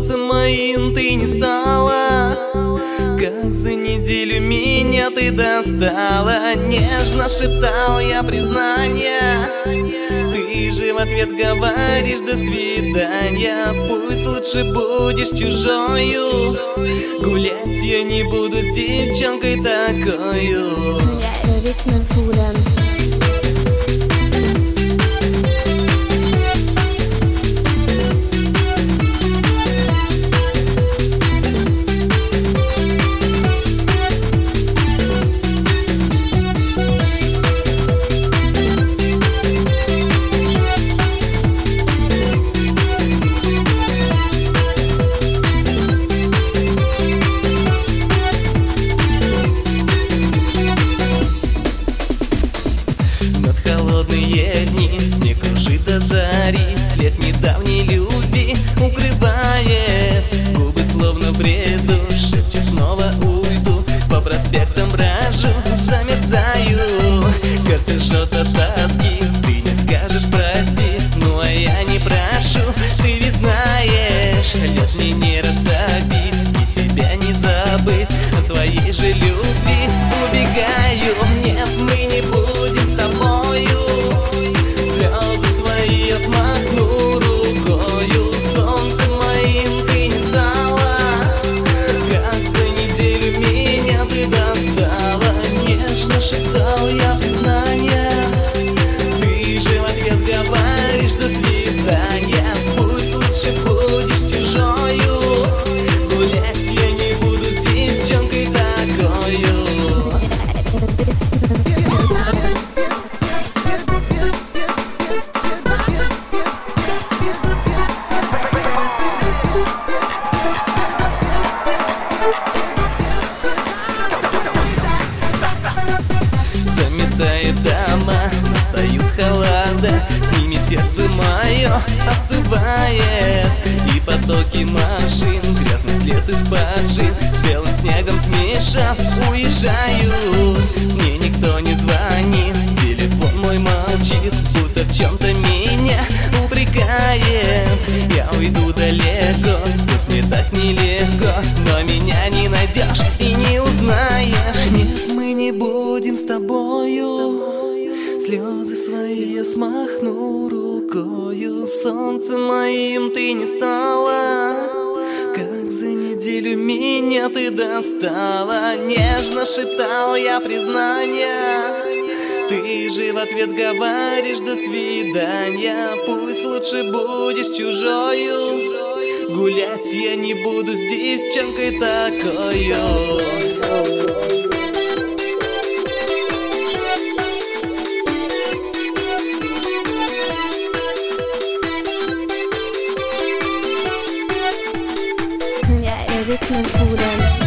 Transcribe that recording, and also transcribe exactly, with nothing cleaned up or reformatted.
солнцем моим ты не стала. Как за неделю меня ты достала. Нежно шептал я признание, ты же в ответ говоришь до свидания. Пусть лучше будешь чужою, гулять я не буду с девчонкой такою. Холодные дни, снег кружит до зари, след недавней любви укрывает. Губы словно в бреду, шепчет снова уйду, по проспектам брожу, замерзаю. Сердце жжет от тоски, ты не скажешь прости, ну а я не прошу, ты ведь знаешь, лед мне не растопить и тебя не забыть. О своей же любви убегаю, нет, мы не будем с тобою. Слезы свои я смахну рукою, солнцем моим ты не стала. Как за неделю меня ты достала. Нежно шептал я признание, ты же в ответ говоришь до свидания. Пусть лучше будешь чужою, гулять я не буду с девчонкой такою. Заметает дома, настают холода, с ними сердце мое остывает. И потоки машин, грязный след из-под шин, с белым снегом смешав уезжаю. Мне никто не звонит, телефон мой молчит, будто в чем-то меня упрекает. Я уйду далеко, пусть мне так нелегко, но меня не найдешь и не узнаешь. Нет, мы не будем с тобою, слезы свои я смахну рукою. Солнцем моим ты не стала, как за неделю меня ты достала. Нежно шептал я признание, ты же в ответ говоришь до свидания. Пусть лучше будешь чужою, гулять я не буду с девчонкой такою. Ja, er vet man får den.